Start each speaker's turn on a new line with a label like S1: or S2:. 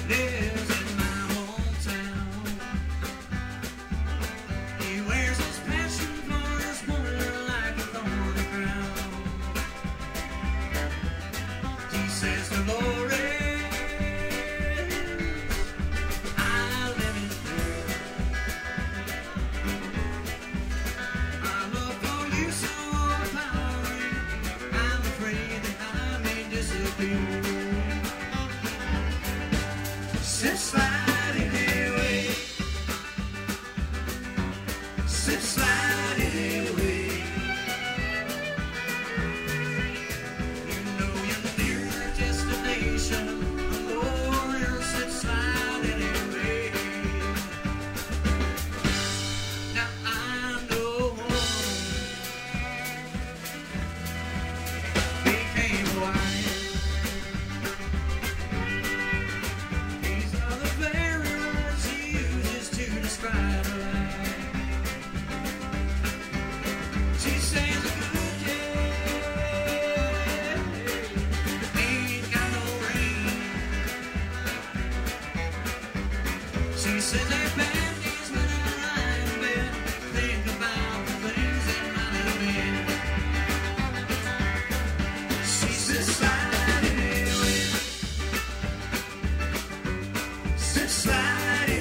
S1: lives in my hometown. He wears his passion for his woman like a thorny crown. He says, Dolores, I live in fear. My love for you so overpowering, I'm afraid that I may disappear. Sit sliding away, sit sliding away. You know your near destination, Lord, sit sliding away. Now I know became a wife. These are the very words he uses to describe her life. She says a good day ain't got no rain. She says they're bad days when I lie in bed, think about the things that might have been. She says sliding away, sit sliding